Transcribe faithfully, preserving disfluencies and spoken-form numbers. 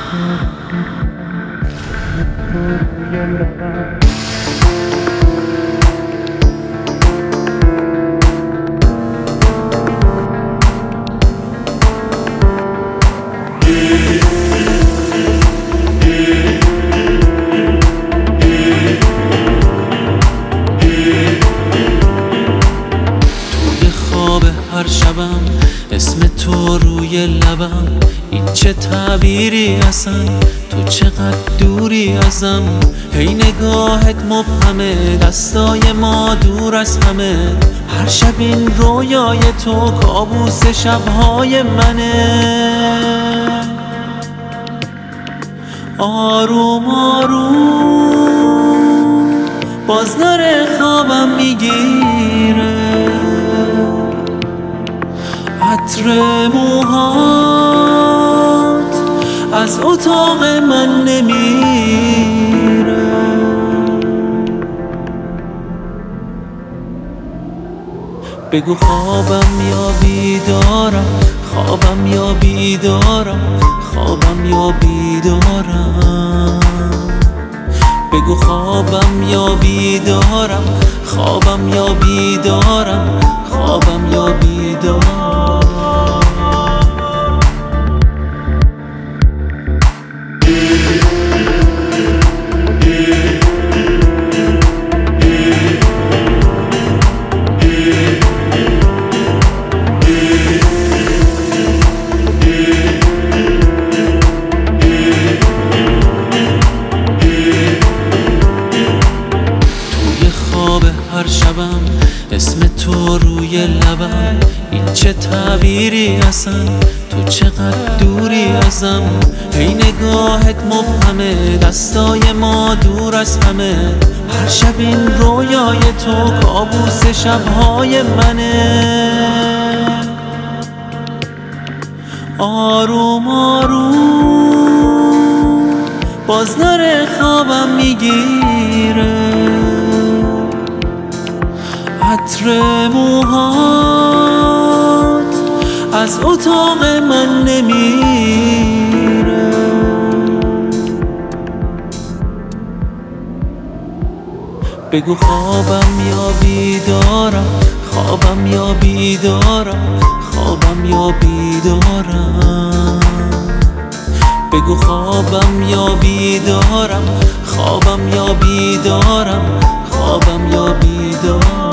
هر شبم اسم تو روی لبم، این چه تعبیری اصلا؟ تو چقدر دوری ازم، هی نگاهت مبهمه، دستای ما دور از همه. هر شب این رویای تو کابوس شبهای منه. آروم آروم باز داره خوابم میگیره، عطر موهات از اتاق من نمیره. بگو خوابم یا بیدارم، خوابم یا بیدارم، خوابم یا بیدارم. بگو خوابم یا بیدارم، خوابم یا بیدارم، خوابم یا بیدارم. هر شبم اسم تو روی لبم، این چه تعبیری اصلا؟ تو چقدر دوری ازم، هی نگاهت مبهمه، دستای ما دور از همه. هر شب این رویای تو کابوس شبهای منه. آروم آروم باز داره خوابم میگیره، عطر موهات از اتاق من نمیره. بگو خوابم یا بیدارم، خوابم یا بیدارم، خوابم یا بیدارم. بگو خوابم یا بیدارم، خوابم یا بیدارم، خوابم یا بیدارم.